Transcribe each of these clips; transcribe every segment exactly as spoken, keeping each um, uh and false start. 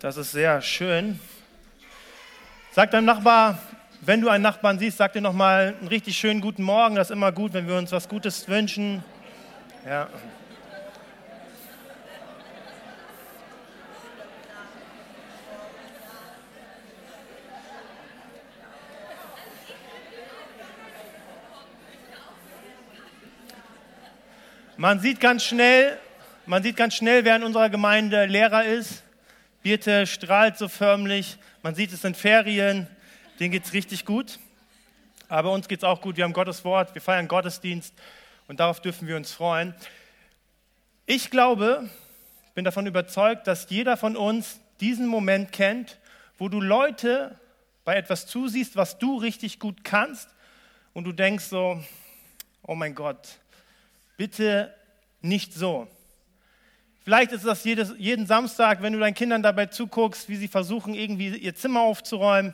Das ist sehr schön. Sag deinem Nachbar, wenn du einen Nachbarn siehst, sag dir nochmal einen richtig schönen guten Morgen. Das ist immer gut, wenn wir uns was Gutes wünschen. Ja. Man sieht ganz schnell, man sieht ganz schnell, wer in unserer Gemeinde Lehrer ist. Birte strahlt so förmlich. Man sieht es in Ferien. Denen geht es richtig gut. Aber uns geht es auch gut. Wir haben Gottes Wort, wir feiern Gottesdienst und darauf dürfen wir uns freuen. Ich glaube, bin davon überzeugt, dass jeder von uns diesen Moment kennt, wo du Leute bei etwas zusiehst, was du richtig gut kannst und du denkst so, oh mein Gott, bitte nicht so. Vielleicht ist das jedes, jeden Samstag, wenn du deinen Kindern dabei zuguckst, wie sie versuchen, irgendwie ihr Zimmer aufzuräumen.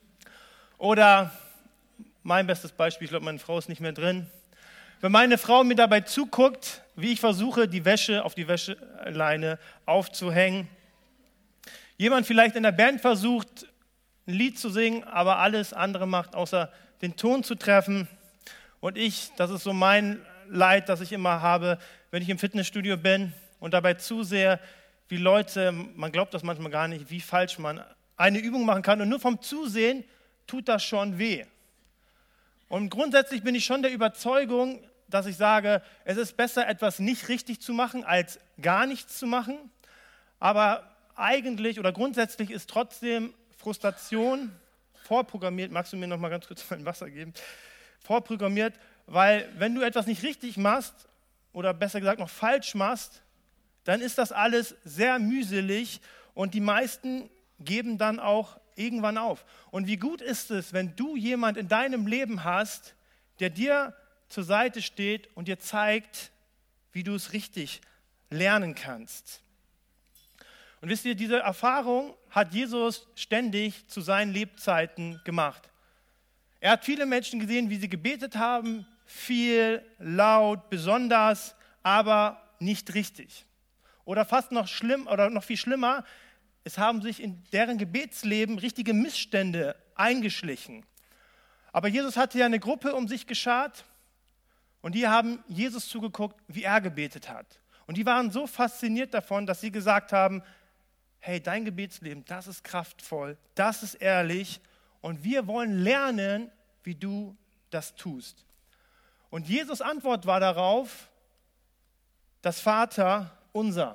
Oder mein bestes Beispiel, ich glaube, meine Frau ist nicht mehr drin. Wenn meine Frau mir dabei zuguckt, wie ich versuche, die Wäsche auf die Wäscheleine aufzuhängen. Jemand vielleicht in der Band versucht, ein Lied zu singen, aber alles andere macht, außer den Ton zu treffen. Und ich, das ist so mein Leid, das ich immer habe, wenn ich im Fitnessstudio bin und dabei zusehe, wie Leute, man glaubt das manchmal gar nicht, wie falsch man eine Übung machen kann. Und nur vom Zusehen tut das schon weh. Und grundsätzlich bin ich schon der Überzeugung, dass ich sage, es ist besser, etwas nicht richtig zu machen, als gar nichts zu machen. Aber eigentlich oder grundsätzlich ist trotzdem Frustration vorprogrammiert. Magst du mir noch mal ganz kurz mein Wasser geben? Vorprogrammiert, weil wenn du etwas nicht richtig machst oder besser gesagt noch falsch machst, dann ist das alles sehr mühselig und die meisten geben dann auch irgendwann auf. Und wie gut ist es, wenn du jemand in deinem Leben hast, der dir zur Seite steht und dir zeigt, wie du es richtig lernen kannst. Und wisst ihr, diese Erfahrung hat Jesus ständig zu seinen Lebzeiten gemacht. Er hat viele Menschen gesehen, wie sie gebetet haben, viel, laut, besonders, aber nicht richtig. Oder fast noch schlimm oder noch viel schlimmer, es haben sich in deren Gebetsleben richtige Missstände eingeschlichen. Aber Jesus hatte ja eine Gruppe um sich geschart und die haben Jesus zugeguckt, wie er gebetet hat. Und die waren so fasziniert davon, dass sie gesagt haben, hey, dein Gebetsleben, das ist kraftvoll, das ist ehrlich und wir wollen lernen, wie du das tust. Und Jesus' Antwort war darauf, das Vater unser.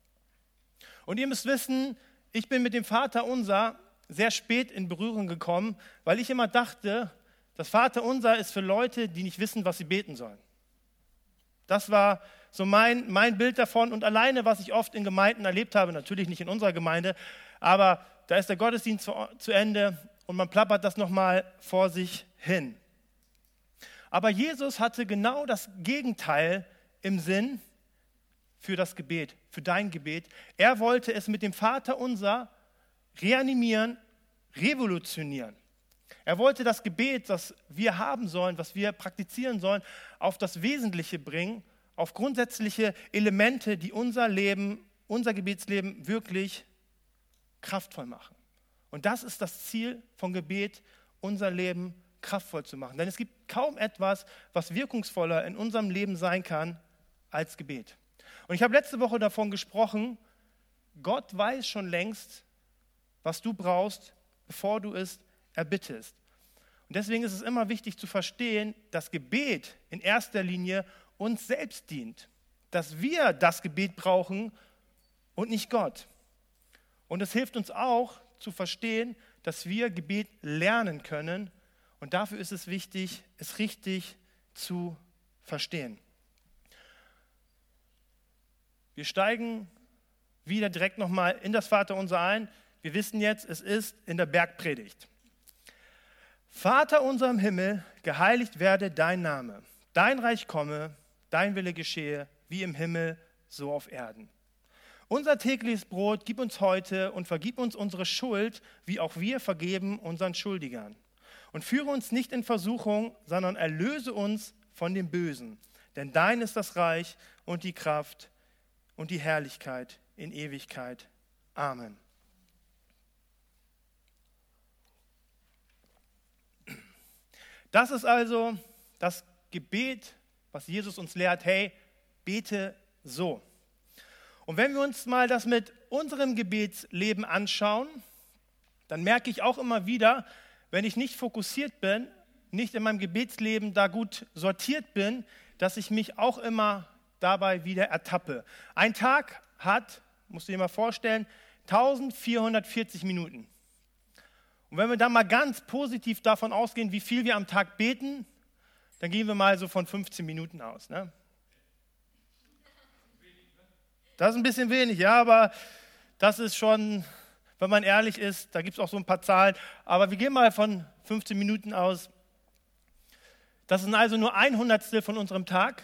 Und ihr müsst wissen, ich bin mit dem Vater unser sehr spät in Berührung gekommen, weil ich immer dachte, das Vater unser ist für Leute, die nicht wissen, was sie beten sollen. Das war so mein, mein Bild davon und alleine, was ich oft in Gemeinden erlebt habe, natürlich nicht in unserer Gemeinde, aber da ist der Gottesdienst zu, zu Ende und man plappert das nochmal vor sich hin. Aber Jesus hatte genau das Gegenteil im Sinn für das Gebet, für dein Gebet. Er wollte es mit dem Vater unser reanimieren, revolutionieren. Er wollte das Gebet, das wir haben sollen, was wir praktizieren sollen, auf das Wesentliche bringen, auf grundsätzliche Elemente, die unser Leben, unser Gebetsleben wirklich kraftvoll machen. Und das ist das Ziel von Gebet, unser Leben kraftvoll zu machen. Denn es gibt kaum etwas, was wirkungsvoller in unserem Leben sein kann als Gebet. Und ich habe letzte Woche davon gesprochen, Gott weiß schon längst, was du brauchst, bevor du es erbittest. Und deswegen ist es immer wichtig zu verstehen, dass Gebet in erster Linie uns selbst dient. Dass wir das Gebet brauchen und nicht Gott. Und es hilft uns auch zu verstehen, dass wir Gebet lernen können. Und dafür ist es wichtig, es richtig zu verstehen. Wir steigen wieder direkt nochmal in das Vaterunser ein. Wir wissen jetzt, es ist in der Bergpredigt. Vater unser im Himmel, geheiligt werde dein Name. Dein Reich komme, dein Wille geschehe, wie im Himmel, so auf Erden. Unser tägliches Brot gib uns heute und vergib uns unsere Schuld, wie auch wir vergeben unseren Schuldigern. Und führe uns nicht in Versuchung, sondern erlöse uns von dem Bösen. Denn dein ist das Reich und die Kraft und die Herrlichkeit in Ewigkeit. Amen. Das ist also das Gebet, was Jesus uns lehrt, hey, bete so. Und wenn wir uns mal das mit unserem Gebetsleben anschauen, dann merke ich auch immer wieder, wenn ich nicht fokussiert bin, nicht in meinem Gebetsleben da gut sortiert bin, dass ich mich auch immer dabei wieder ertappe. Ein Tag hat, musst du dir mal vorstellen, eintausendvierhundertvierzig Minuten. Und wenn wir dann mal ganz positiv davon ausgehen, wie viel wir am Tag beten, dann gehen wir mal so von fünfzehn Minuten aus. Ne? Das ist ein bisschen wenig, ja, aber das ist schon, wenn man ehrlich ist, da gibt es auch so ein paar Zahlen, aber wir gehen mal von fünfzehn Minuten aus. Das sind also nur ein Hundertstel von unserem Tag.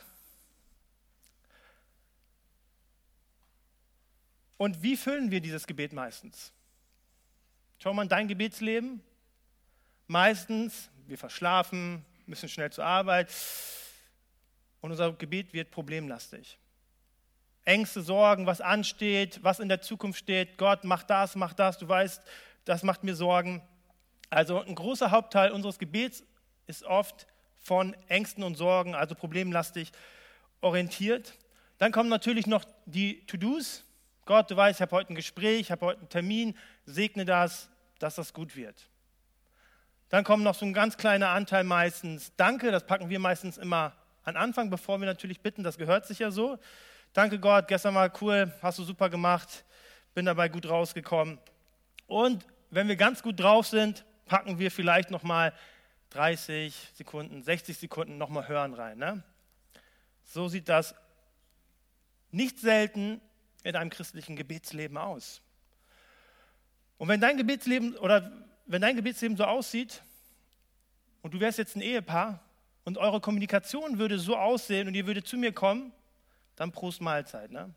Und wie füllen wir dieses Gebet meistens? Schau mal in dein Gebetsleben. Meistens, wir verschlafen, müssen schnell zur Arbeit und unser Gebet wird problemlastig. Ängste, Sorgen, was ansteht, was in der Zukunft steht. Gott, mach das, mach das, du weißt, das macht mir Sorgen. Also ein großer Hauptteil unseres Gebets ist oft von Ängsten und Sorgen, also problemlastig orientiert. Dann kommen natürlich noch die To-Dos. Gott, du weißt, ich habe heute ein Gespräch, ich habe heute einen Termin, segne das, dass das gut wird. Dann kommt noch so ein ganz kleiner Anteil meistens Danke, das packen wir meistens immer an Anfang, bevor wir natürlich bitten, das gehört sich ja so. Danke Gott, gestern war cool, hast du super gemacht, bin dabei gut rausgekommen. Und wenn wir ganz gut drauf sind, packen wir vielleicht nochmal dreißig Sekunden, sechzig Sekunden nochmal Hören rein. Ne? So sieht das nicht selten in einem christlichen Gebetsleben aus. Und wenn dein Gebetsleben oder wenn dein Gebetsleben so aussieht und du wärst jetzt ein Ehepaar und eure Kommunikation würde so aussehen und ihr würdet zu mir kommen, dann Prost Mahlzeit. Ne?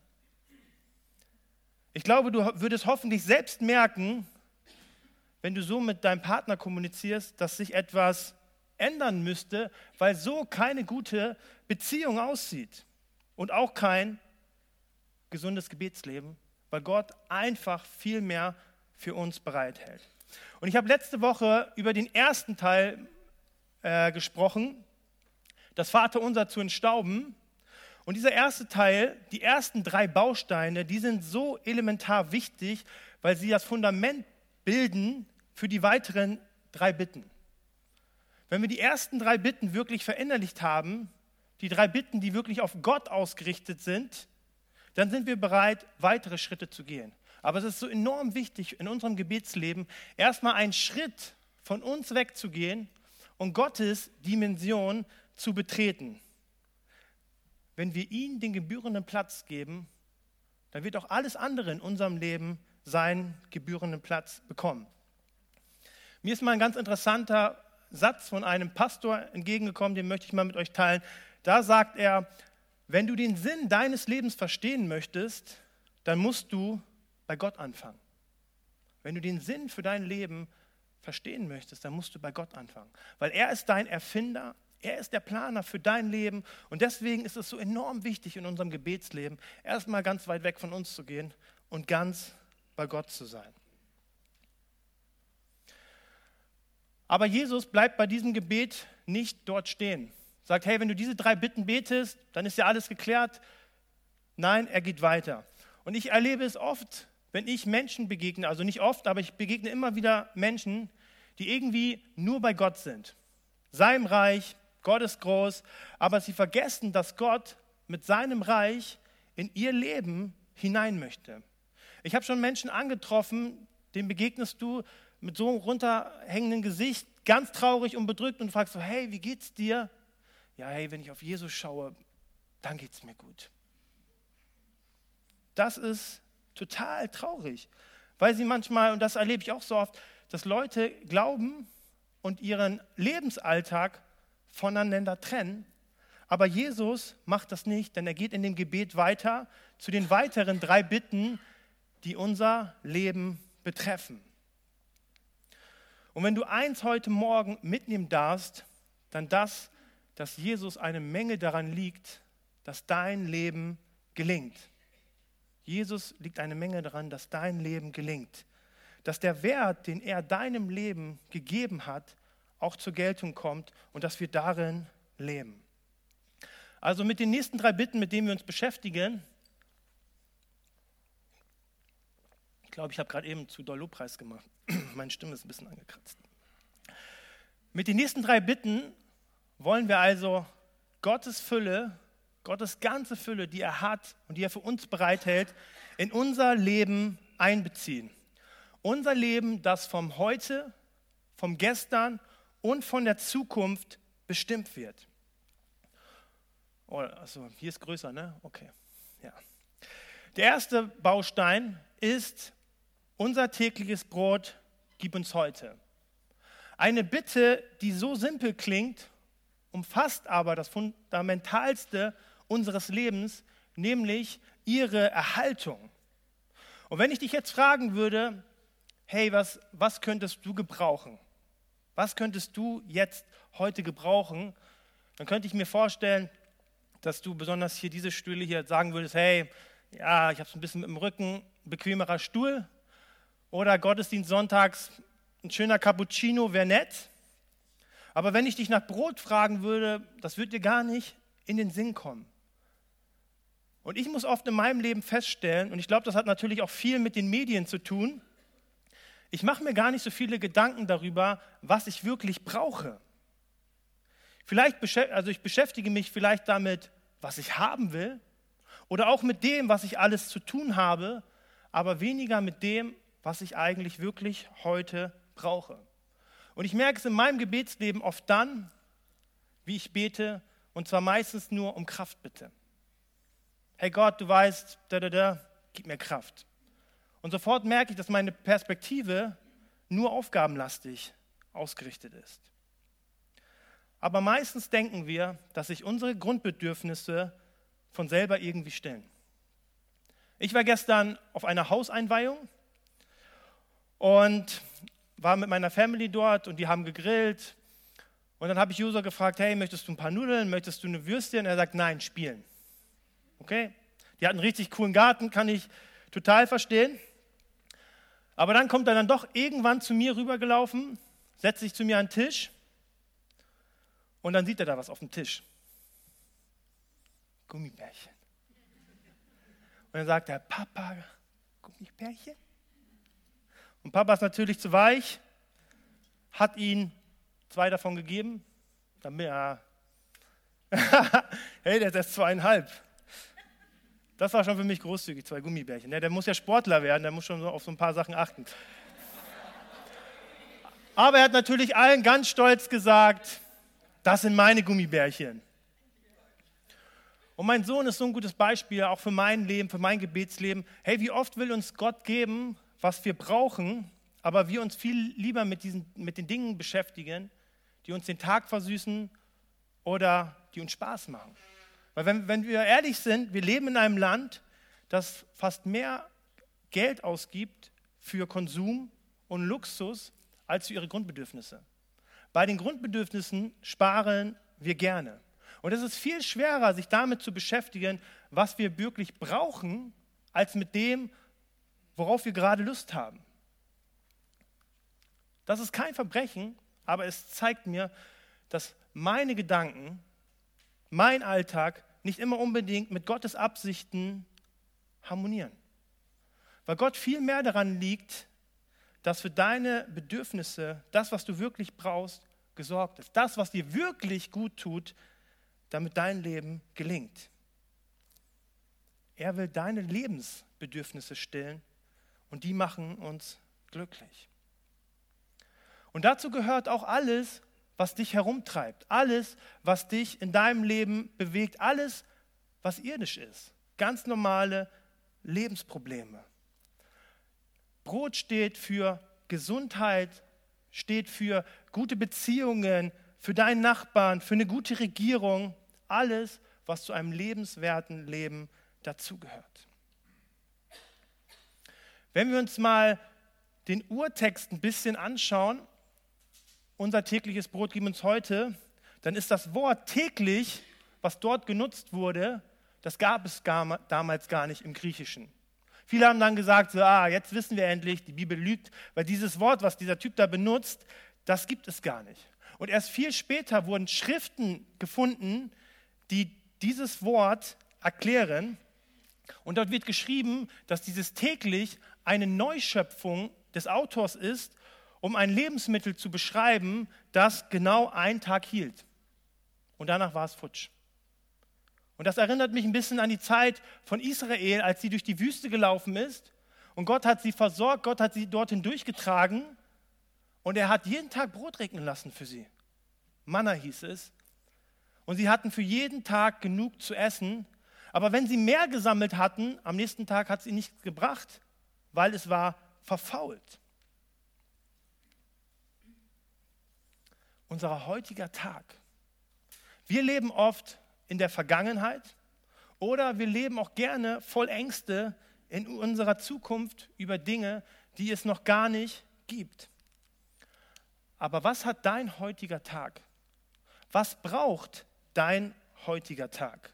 Ich glaube, du würdest hoffentlich selbst merken, wenn du so mit deinem Partner kommunizierst, dass sich etwas ändern müsste, weil so keine gute Beziehung aussieht und auch kein gesundes Gebetsleben, weil Gott einfach viel mehr für uns bereithält. Und ich habe letzte Woche über den ersten Teil äh, gesprochen, das Vaterunser zu entstauben. Und dieser erste Teil, die ersten drei Bausteine, die sind so elementar wichtig, weil sie das Fundament bilden für die weiteren drei Bitten. Wenn wir die ersten drei Bitten wirklich verinnerlicht haben, die drei Bitten, die wirklich auf Gott ausgerichtet sind, dann sind wir bereit, weitere Schritte zu gehen. Aber es ist so enorm wichtig in unserem Gebetsleben, erstmal einen Schritt von uns wegzugehen und Gottes Dimension zu betreten. Wenn wir ihm den gebührenden Platz geben, dann wird auch alles andere in unserem Leben seinen gebührenden Platz bekommen. Mir ist mal ein ganz interessanter Satz von einem Pastor entgegengekommen, den möchte ich mal mit euch teilen. Da sagt er, wenn du den Sinn deines Lebens verstehen möchtest, dann musst du bei Gott anfangen. Wenn du den Sinn für dein Leben verstehen möchtest, dann musst du bei Gott anfangen. Weil er ist dein Erfinder, er ist der Planer für dein Leben und deswegen ist es so enorm wichtig in unserem Gebetsleben, erstmal ganz weit weg von uns zu gehen und ganz bei Gott zu sein. Aber Jesus bleibt bei diesem Gebet nicht dort stehen. Sagt, hey, wenn du diese drei Bitten betest, dann ist ja alles geklärt. Nein, er geht weiter. Und ich erlebe es oft, wenn ich Menschen begegne, also nicht oft, aber ich begegne immer wieder Menschen, die irgendwie nur bei Gott sind. Seinem Reich, Gott ist groß, aber sie vergessen, dass Gott mit seinem Reich in ihr Leben hinein möchte. Ich habe schon Menschen angetroffen, denen begegnest du mit so einem runterhängenden Gesicht, ganz traurig und bedrückt und fragst so, hey, wie geht's dir? Ja, hey, wenn ich auf Jesus schaue, dann geht's mir gut. Das ist total traurig, weil sie manchmal, und das erlebe ich auch so oft, dass Leute glauben und ihren Lebensalltag voneinander trennen, aber Jesus macht das nicht, denn er geht in dem Gebet weiter zu den weiteren drei Bitten, die unser Leben betreffen. Und wenn du eins heute Morgen mitnehmen darfst, dann das, dass Jesus eine Menge daran liegt, dass dein Leben gelingt. Jesus liegt eine Menge daran, dass dein Leben gelingt. Dass der Wert, den er deinem Leben gegeben hat, auch zur Geltung kommt und dass wir darin leben. Also mit den nächsten drei Bitten, mit denen wir uns beschäftigen, ich glaube, ich habe gerade eben zu doll Lobpreis gemacht. Meine Stimme ist ein bisschen angekratzt. Mit den nächsten drei Bitten wollen wir also Gottes Fülle, Gottes ganze Fülle, die er hat und die er für uns bereithält, in unser Leben einbeziehen. Unser Leben, das vom Heute, vom Gestern und von der Zukunft bestimmt wird. Oh, also hier ist größer, ne? Okay. Ja. Der erste Baustein ist unser tägliches Brot, gib uns heute. Eine Bitte, die so simpel klingt, umfasst aber das Fundamentalste unseres Lebens, nämlich ihre Erhaltung. Und wenn ich dich jetzt fragen würde, hey, was, was könntest du gebrauchen? Was könntest du jetzt heute gebrauchen? Dann könnte ich mir vorstellen, dass du besonders hier diese Stühle hier sagen würdest, hey, ja, ich habe es ein bisschen mit dem Rücken, bequemerer Stuhl oder Gottesdienst sonntags, ein schöner Cappuccino wäre nett. Aber wenn ich dich nach Brot fragen würde, das würde dir gar nicht in den Sinn kommen. Und ich muss oft in meinem Leben feststellen, und ich glaube, das hat natürlich auch viel mit den Medien zu tun, ich mache mir gar nicht so viele Gedanken darüber, was ich wirklich brauche. Vielleicht, also ich beschäftige mich vielleicht damit, was ich haben will, oder auch mit dem, was ich alles zu tun habe, aber weniger mit dem, was ich eigentlich wirklich heute brauche. Und ich merke es in meinem Gebetsleben oft dann, wie ich bete, und zwar meistens nur um Kraft bitte. Hey Gott, du weißt, da, da, da, gib mir Kraft. Und sofort merke ich, dass meine Perspektive nur aufgabenlastig ausgerichtet ist. Aber meistens denken wir, dass sich unsere Grundbedürfnisse von selber irgendwie stillen. Ich war gestern auf einer Hauseinweihung und war mit meiner Family dort und die haben gegrillt. Und dann habe ich User gefragt, hey, möchtest du ein paar Nudeln, möchtest du eine Würstchen? Und er sagt, nein, spielen. Okay? Die hatten einen richtig coolen Garten, kann ich total verstehen. Aber dann kommt er dann doch irgendwann zu mir rübergelaufen, setzt sich zu mir an den Tisch und dann sieht er da was auf dem Tisch. Gummibärchen. Und dann sagt er, Papa, Gummibärchen? Und Papa ist natürlich zu weich, hat ihn zwei davon gegeben. Damit er, hey, der ist erst zweieinhalb. Das war schon für mich großzügig, zwei Gummibärchen. Der muss ja Sportler werden, der muss schon auf so ein paar Sachen achten. Aber er hat natürlich allen ganz stolz gesagt, das sind meine Gummibärchen. Und mein Sohn ist so ein gutes Beispiel, auch für mein Leben, für mein Gebetsleben. Hey, wie oft will uns Gott geben, was wir brauchen, aber wir uns viel lieber mit, diesen, mit den Dingen beschäftigen, die uns den Tag versüßen oder die uns Spaß machen. Weil wenn, wenn wir ehrlich sind, wir leben in einem Land, das fast mehr Geld ausgibt für Konsum und Luxus als für ihre Grundbedürfnisse. Bei den Grundbedürfnissen sparen wir gerne. Und es ist viel schwerer, sich damit zu beschäftigen, was wir wirklich brauchen, als mit dem, worauf wir gerade Lust haben. Das ist kein Verbrechen, aber es zeigt mir, dass meine Gedanken, mein Alltag nicht immer unbedingt mit Gottes Absichten harmonieren. Weil Gott viel mehr daran liegt, dass für deine Bedürfnisse, das, was du wirklich brauchst, gesorgt ist. Das, was dir wirklich gut tut, damit dein Leben gelingt. Er will deine Lebensbedürfnisse stillen und die machen uns glücklich. Und dazu gehört auch alles, was dich herumtreibt, alles, was dich in deinem Leben bewegt, alles, was irdisch ist. Ganz normale Lebensprobleme. Brot steht für Gesundheit, steht für gute Beziehungen, für deinen Nachbarn, für eine gute Regierung. Alles, was zu einem lebenswerten Leben dazugehört. Wenn wir uns mal den Urtext ein bisschen anschauen, unser tägliches Brot gib uns heute, dann ist das Wort täglich, was dort genutzt wurde, das gab es gar, damals gar nicht im Griechischen. Viele haben dann gesagt, so, ah, jetzt wissen wir endlich, die Bibel lügt, weil dieses Wort, was dieser Typ da benutzt, das gibt es gar nicht. Und erst viel später wurden Schriften gefunden, die dieses Wort erklären. Und dort wird geschrieben, dass dieses täglich eine Neuschöpfung des Autors ist, um ein Lebensmittel zu beschreiben, das genau einen Tag hielt. Und danach war es futsch. Und das erinnert mich ein bisschen an die Zeit von Israel, als sie durch die Wüste gelaufen ist. Und Gott hat sie versorgt, Gott hat sie dorthin durchgetragen. Und er hat jeden Tag Brot regnen lassen für sie. Manna hieß es. Und sie hatten für jeden Tag genug zu essen. Aber wenn sie mehr gesammelt hatten, am nächsten Tag hat es ihnen nichts gebracht, weil es war verfault. Unser heutiger Tag. Wir leben oft in der Vergangenheit oder wir leben auch gerne voll Ängste in unserer Zukunft über Dinge, die es noch gar nicht gibt. Aber was hat dein heutiger Tag? Was braucht dein heutiger Tag?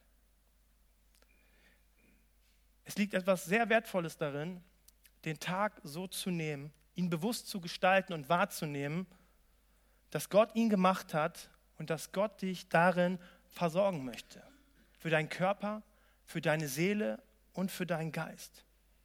Es liegt etwas sehr Wertvolles darin, den Tag so zu nehmen, ihn bewusst zu gestalten und wahrzunehmen, dass Gott ihn gemacht hat und dass Gott dich darin versorgen möchte. Für deinen Körper, für deine Seele und für deinen Geist.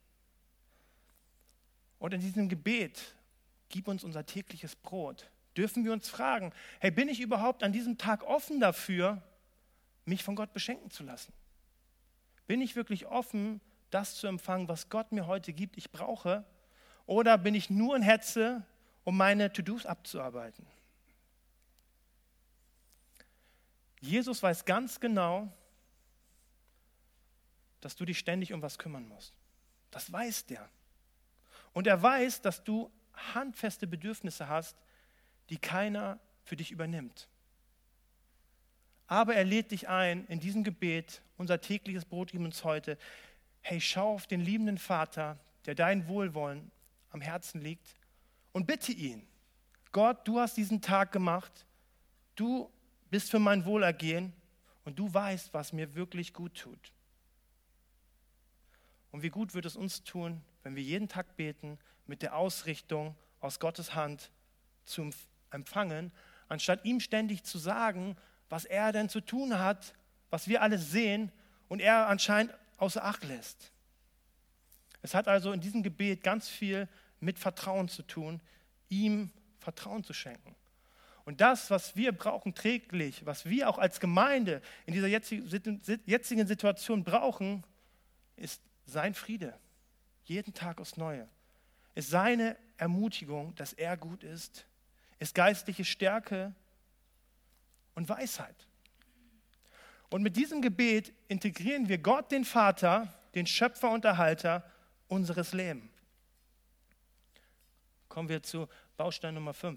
Und in diesem Gebet, gib uns unser tägliches Brot, dürfen wir uns fragen, hey, bin ich überhaupt an diesem Tag offen dafür, mich von Gott beschenken zu lassen? Bin ich wirklich offen, das zu empfangen, was Gott mir heute gibt, ich brauche? Oder bin ich nur in Hetze, um meine To-Dos abzuarbeiten? Jesus weiß ganz genau, dass du dich ständig um was kümmern musst. Das weiß der. Und er weiß, dass du handfeste Bedürfnisse hast, die keiner für dich übernimmt. Aber er lädt dich ein, in diesem Gebet, unser tägliches Brot gib uns heute, hey, schau auf den liebenden Vater, der dein Wohlwollen am Herzen liegt und bitte ihn, Gott, du hast diesen Tag gemacht, du bist für mein Wohlergehen und du weißt, was mir wirklich gut tut. Und wie gut wird es uns tun, wenn wir jeden Tag beten mit der Ausrichtung aus Gottes Hand zu empfangen, anstatt ihm ständig zu sagen, was er denn zu tun hat, was wir alles sehen und er anscheinend außer Acht lässt. Es hat also in diesem Gebet ganz viel mit Vertrauen zu tun, ihm Vertrauen zu schenken. Und das, was wir brauchen täglich, was wir auch als Gemeinde in dieser jetzigen Situation brauchen, ist sein Friede. Jeden Tag aufs Neue. Ist seine Ermutigung, dass er gut ist. Ist geistliche Stärke und Weisheit. Und mit diesem Gebet integrieren wir Gott, den Vater, den Schöpfer und Erhalter unseres Lebens. Kommen wir zu Baustein Nummer fünf.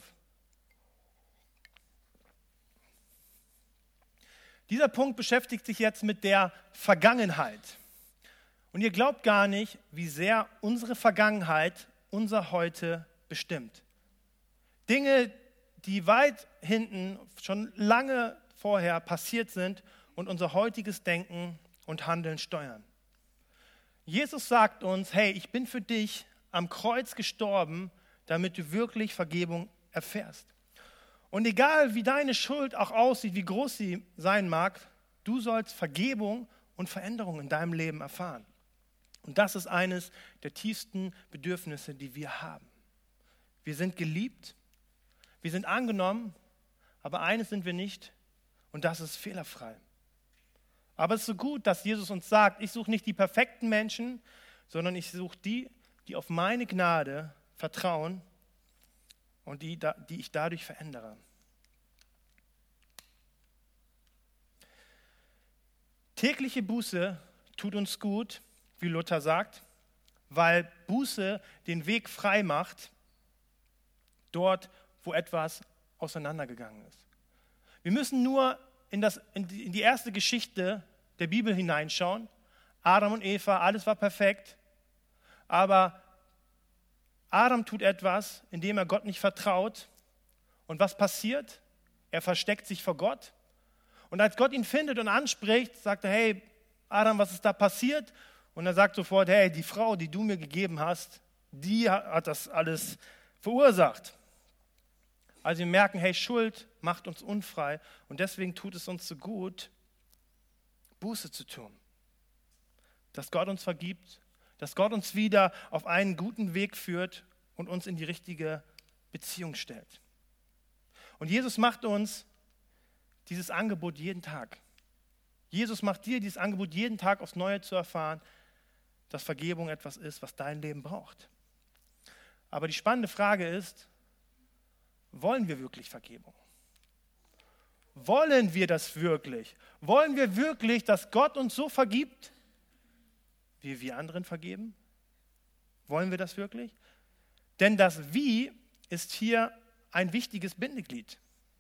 Dieser Punkt beschäftigt sich jetzt mit der Vergangenheit. Und ihr glaubt gar nicht, wie sehr unsere Vergangenheit unser Heute bestimmt. Dinge, die weit hinten, schon lange vorher passiert sind und unser heutiges Denken und Handeln steuern. Jesus sagt uns, hey, ich bin für dich am Kreuz gestorben, damit du wirklich Vergebung erfährst. Und egal, wie deine Schuld auch aussieht, wie groß sie sein mag, du sollst Vergebung und Veränderung in deinem Leben erfahren. Und das ist eines der tiefsten Bedürfnisse, die wir haben. Wir sind geliebt, wir sind angenommen, aber eines sind wir nicht, und das ist fehlerfrei. Aber es ist so gut, dass Jesus uns sagt, ich suche nicht die perfekten Menschen, sondern ich suche die, die auf meine Gnade vertrauen und die, die ich dadurch verändere. Tägliche Buße tut uns gut, wie Luther sagt, weil Buße den Weg frei macht, dort, wo etwas auseinandergegangen ist. Wir müssen nur in, das, in, die, in die erste Geschichte der Bibel hineinschauen. Adam und Eva, alles war perfekt, aber Adam tut etwas, indem er Gott nicht vertraut. Und was passiert? Er versteckt sich vor Gott. Und als Gott ihn findet und anspricht, sagt er, hey, Adam, was ist da passiert? Und er sagt sofort, hey, die Frau, die du mir gegeben hast, die hat das alles verursacht. Also wir merken, hey, Schuld macht uns unfrei und deswegen tut es uns so gut, Buße zu tun. Dass Gott uns vergibt, dass Gott uns wieder auf einen guten Weg führt und uns in die richtige Beziehung stellt. Und Jesus macht uns dieses Angebot jeden Tag. Jesus macht dir dieses Angebot jeden Tag aufs Neue zu erfahren, dass Vergebung etwas ist, was dein Leben braucht. Aber die spannende Frage ist, wollen wir wirklich Vergebung? Wollen wir das wirklich? Wollen wir wirklich, dass Gott uns so vergibt, wie wir anderen vergeben? Wollen wir das wirklich? Denn das Wie ist hier ein wichtiges Bindeglied.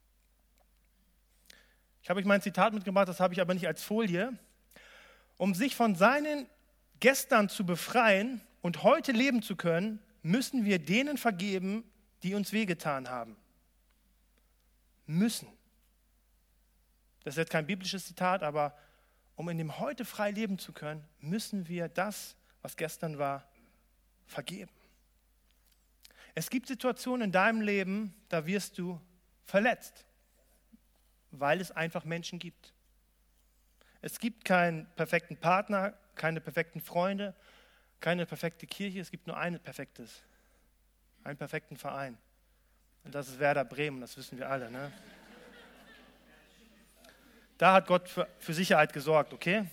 Ich habe euch mein Zitat mitgebracht, das habe ich aber nicht als Folie. Um sich von seinen Gestern zu befreien und heute leben zu können, müssen wir denen vergeben, die uns wehgetan haben. Müssen. Das ist jetzt kein biblisches Zitat, aber um in dem Heute frei leben zu können, müssen wir das, was gestern war, vergeben. Es gibt Situationen in deinem Leben, da wirst du verletzt, weil es einfach Menschen gibt. Es gibt keinen perfekten Partner, keine perfekten Freunde, keine perfekte Kirche, es gibt nur ein perfektes, einen perfekten Verein. Und das ist Werder Bremen, das wissen wir alle. Ne? Da hat Gott für, für Sicherheit gesorgt, okay?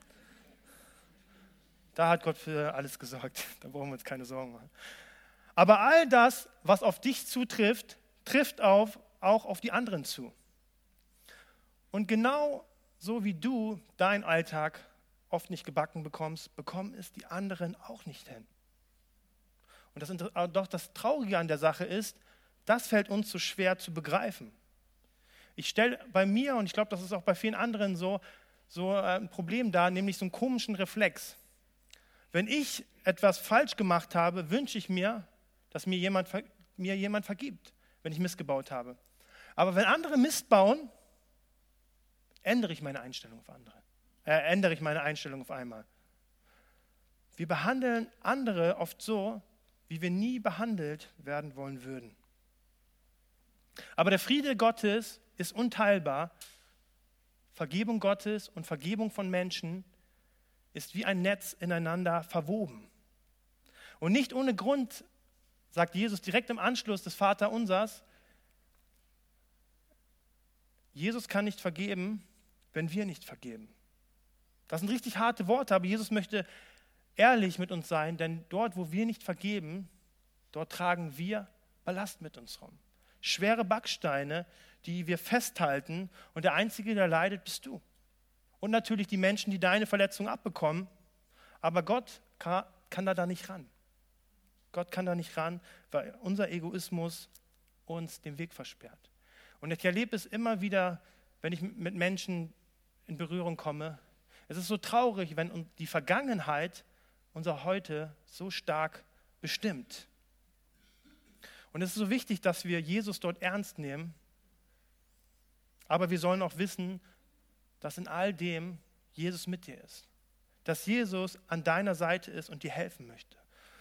Da hat Gott für alles gesorgt, da brauchen wir uns keine Sorgen machen. Aber all das, was auf dich zutrifft, trifft auf, auch auf die anderen zu. Und genau so wie du deinen Alltag oft nicht gebacken bekommst, bekommen es die anderen auch nicht hin. Und das, doch das Traurige an der Sache ist, das fällt uns so schwer zu begreifen. Ich stelle bei mir, und ich glaube, das ist auch bei vielen anderen so, so ein Problem dar, nämlich so einen komischen Reflex. Wenn ich etwas falsch gemacht habe, wünsche ich mir, dass mir jemand, mir jemand vergibt, wenn ich Mist gebaut habe. Aber wenn andere Mist bauen, ändere ich meine Einstellung auf andere. Äh, ändere ich meine Einstellung auf einmal. Wir behandeln andere oft so, wie wir nie behandelt werden wollen würden. Aber der Friede Gottes ist unteilbar. Vergebung Gottes und Vergebung von Menschen ist wie ein Netz ineinander verwoben. Und nicht ohne Grund sagt Jesus direkt im Anschluss des Vaterunsers, Jesus kann nicht vergeben, wenn wir nicht vergeben. Das sind richtig harte Worte, aber Jesus möchte ehrlich mit uns sein, denn dort, wo wir nicht vergeben, dort tragen wir Ballast mit uns rum. Schwere Backsteine, die wir festhalten und der Einzige, der leidet, bist du. Und natürlich die Menschen, die deine Verletzung abbekommen, aber Gott kann, kann da, da nicht ran. Gott kann da nicht ran, weil unser Egoismus uns den Weg versperrt. Und ich erlebe es immer wieder, wenn ich mit Menschen in Berührung komme. Es ist so traurig, wenn die Vergangenheit unser Heute so stark bestimmt. Und es ist so wichtig, dass wir Jesus dort ernst nehmen. Aber wir sollen auch wissen, dass in all dem Jesus mit dir ist. Dass Jesus an deiner Seite ist und dir helfen möchte.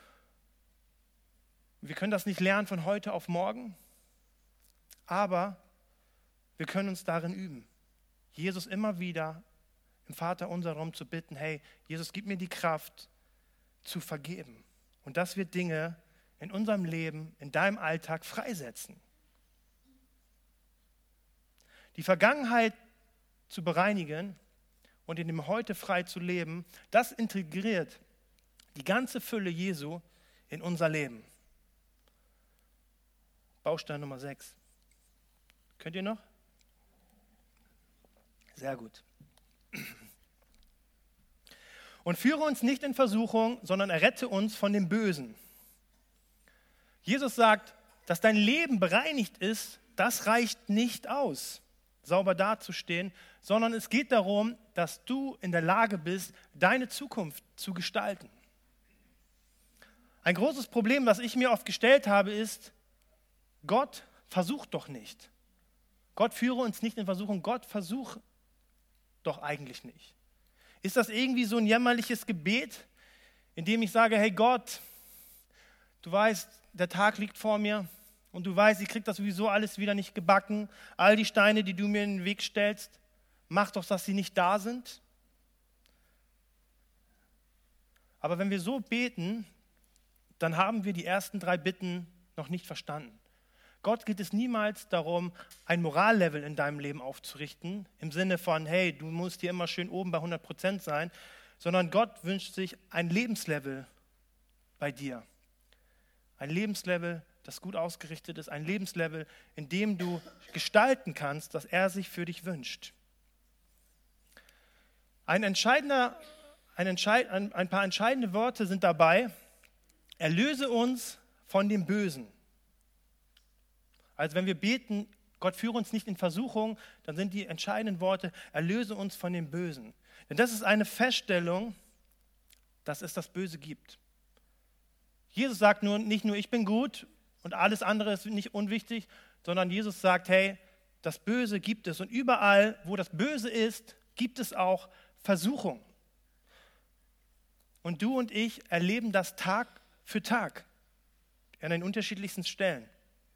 Wir können das nicht lernen von heute auf morgen, aber wir können uns darin üben. Jesus immer wieder im Vaterunser darum zu bitten, hey, Jesus, gib mir die Kraft zu vergeben. Und das wird Dinge in unserem Leben, in deinem Alltag freisetzen. Die Vergangenheit zu bereinigen und in dem Heute frei zu leben, das integriert die ganze Fülle Jesu in unser Leben. Baustein Nummer sechs. Könnt ihr noch? Sehr gut. Und führe uns nicht in Versuchung, sondern errette uns von dem Bösen. Jesus sagt, dass dein Leben bereinigt ist, das reicht nicht aus, sauber dazustehen, sondern es geht darum, dass du in der Lage bist, deine Zukunft zu gestalten. Ein großes Problem, das ich mir oft gestellt habe, ist, Gott versucht doch nicht. Gott führe uns nicht in Versuchung, Gott versucht doch eigentlich nicht. Ist das irgendwie so ein jämmerliches Gebet, in dem ich sage, hey Gott, du weißt, der Tag liegt vor mir und du weißt, ich krieg das sowieso alles wieder nicht gebacken. All die Steine, die du mir in den Weg stellst, mach doch, dass sie nicht da sind. Aber wenn wir so beten, dann haben wir die ersten drei Bitten noch nicht verstanden. Gott geht es niemals darum, ein Morallevel in deinem Leben aufzurichten, im Sinne von, hey, du musst hier immer schön oben bei hundert Prozent sein, sondern Gott wünscht sich ein Lebenslevel bei dir. Ein Lebenslevel, das gut ausgerichtet ist, ein Lebenslevel, in dem du gestalten kannst, was er sich für dich wünscht. Ein, entscheidender, ein, entscheid, ein, ein paar entscheidende Worte sind dabei: Erlöse uns von dem Bösen. Also wenn wir beten, Gott führe uns nicht in Versuchung, dann sind die entscheidenden Worte: Erlöse uns von dem Bösen. Denn das ist eine Feststellung, dass es das Böse gibt. Jesus sagt nur, nicht nur ich bin gut und alles andere ist nicht unwichtig, sondern Jesus sagt, hey, das Böse gibt es. Und überall, wo das Böse ist, gibt es auch Versuchung. Und du und ich erleben das Tag für Tag an den unterschiedlichsten Stellen.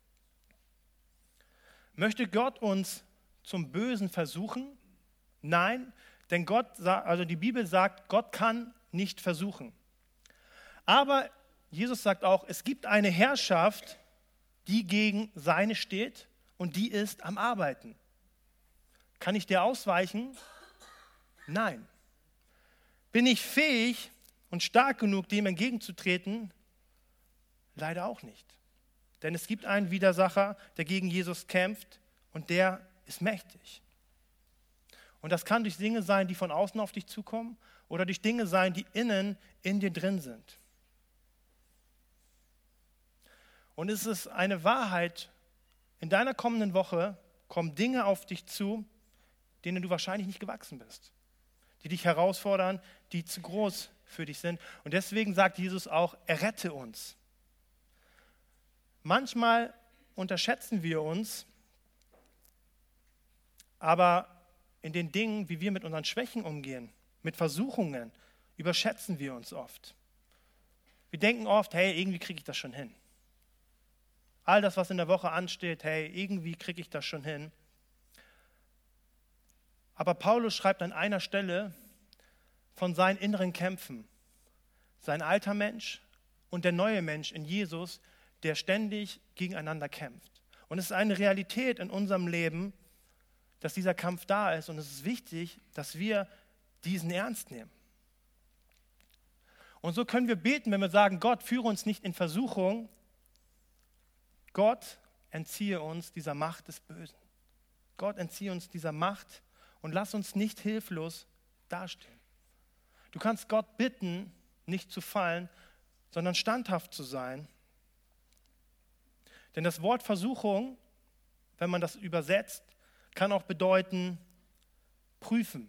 Möchte Gott uns zum Bösen versuchen? Nein, denn Gott, also die Bibel sagt, Gott kann nicht versuchen. Aber Jesus sagt auch, es gibt eine Herrschaft, die gegen seine steht und die ist am Arbeiten. Kann ich der ausweichen? Nein. Bin ich fähig und stark genug, dem entgegenzutreten? Leider auch nicht. Denn es gibt einen Widersacher, der gegen Jesus kämpft und der ist mächtig. Und das kann durch Dinge sein, die von außen auf dich zukommen oder durch Dinge sein, die innen in dir drin sind. Und es ist eine Wahrheit, in deiner kommenden Woche kommen Dinge auf dich zu, denen du wahrscheinlich nicht gewachsen bist, die dich herausfordern, die zu groß für dich sind. Und deswegen sagt Jesus auch, errette uns. Manchmal unterschätzen wir uns, aber in den Dingen, wie wir mit unseren Schwächen umgehen, mit Versuchungen, überschätzen wir uns oft. Wir denken oft, hey, irgendwie kriege ich das schon hin. All das, was in der Woche ansteht, hey, irgendwie kriege ich das schon hin. Aber Paulus schreibt an einer Stelle von seinen inneren Kämpfen. Sein alter Mensch und der neue Mensch in Jesus, der ständig gegeneinander kämpft. Und es ist eine Realität in unserem Leben, dass dieser Kampf da ist. Und es ist wichtig, dass wir diesen ernst nehmen. Und so können wir beten, wenn wir sagen, Gott, führe uns nicht in Versuchung. Gott, entziehe uns dieser Macht des Bösen. Gott, entziehe uns dieser Macht und lass uns nicht hilflos dastehen. Du kannst Gott bitten, nicht zu fallen, sondern standhaft zu sein. Denn das Wort Versuchung, wenn man das übersetzt, kann auch bedeuten, prüfen.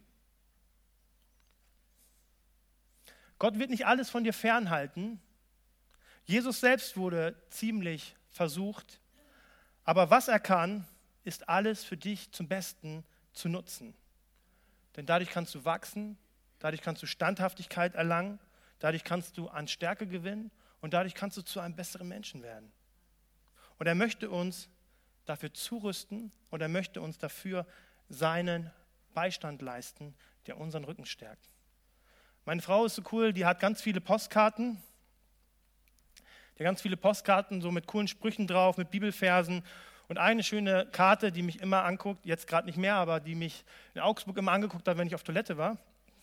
Gott wird nicht alles von dir fernhalten. Jesus selbst wurde ziemlich versucht, aber was er kann, ist alles für dich zum Besten zu nutzen. Denn dadurch kannst du wachsen, dadurch kannst du Standhaftigkeit erlangen, dadurch kannst du an Stärke gewinnen und dadurch kannst du zu einem besseren Menschen werden. Und er möchte uns dafür zurüsten und er möchte uns dafür seinen Beistand leisten, der unseren Rücken stärkt. Meine Frau ist so cool, die hat ganz viele Postkarten. Die hat ganz viele Postkarten, so mit coolen Sprüchen drauf, mit Bibelversen. Und eine schöne Karte, die mich immer anguckt, jetzt gerade nicht mehr, aber die mich in Augsburg immer angeguckt hat, wenn ich auf Toilette war.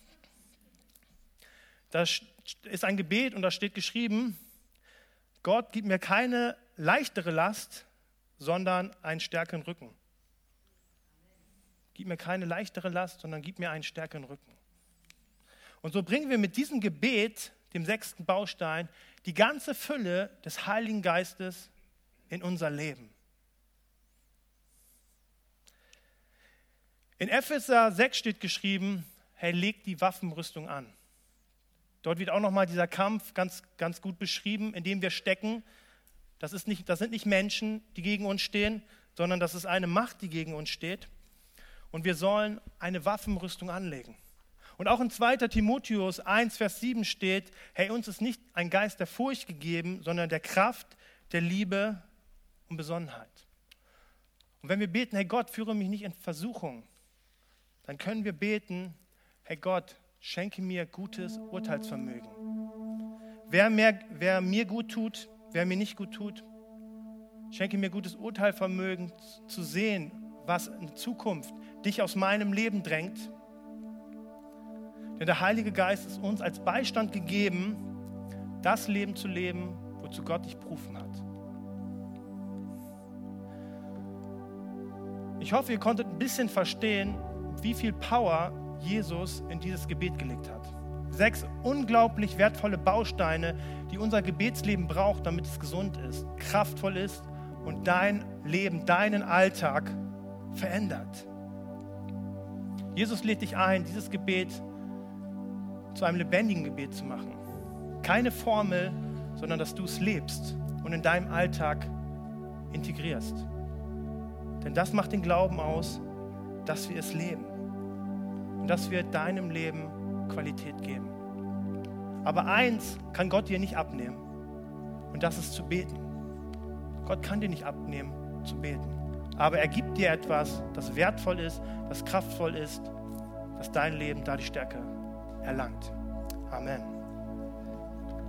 Da ist ein Gebet und da steht geschrieben, Gott, gib mir keine leichtere Last, sondern einen stärkeren Rücken. Gib mir keine leichtere Last, sondern gib mir einen stärkeren Rücken. Und so bringen wir mit diesem Gebet, dem sechsten Baustein, die ganze Fülle des Heiligen Geistes in unser Leben. In Epheser sechs steht geschrieben, hey, legt die Waffenrüstung an. Dort wird auch nochmal dieser Kampf ganz, ganz gut beschrieben, in dem wir stecken. Das ist nicht, das sind nicht Menschen, die gegen uns stehen, sondern das ist eine Macht, die gegen uns steht. Und wir sollen eine Waffenrüstung anlegen. Und auch in zweiter Timotheus eins, Vers sieben steht, hey, uns ist nicht ein Geist der Furcht gegeben, sondern der Kraft, der Liebe und Besonnenheit. Und wenn wir beten, hey Gott, führe mich nicht in Versuchung, dann können wir beten, hey Gott, schenke mir gutes Urteilsvermögen. Wer, mehr, wer mir gut tut, wer mir nicht gut tut, schenke mir gutes Urteilsvermögen zu sehen, was in Zukunft dich aus meinem Leben drängt. Denn der Heilige Geist ist uns als Beistand gegeben, das Leben zu leben, wozu Gott dich berufen hat. Ich hoffe, ihr konntet ein bisschen verstehen, wie viel Power Jesus in dieses Gebet gelegt hat. Sechs unglaublich wertvolle Bausteine, die unser Gebetsleben braucht, damit es gesund ist, kraftvoll ist und dein Leben, deinen Alltag verändert. Jesus lädt dich ein, dieses Gebet zu einem lebendigen Gebet zu machen. Keine Formel, sondern dass du es lebst und in deinem Alltag integrierst. Denn das macht den Glauben aus, dass wir es leben und dass wir deinem Leben Qualität geben. Aber eins kann Gott dir nicht abnehmen und das ist zu beten. Gott kann dir nicht abnehmen, zu beten. Aber er gibt dir etwas, das wertvoll ist, das kraftvoll ist, dass dein Leben da die Stärke erlangt. Amen.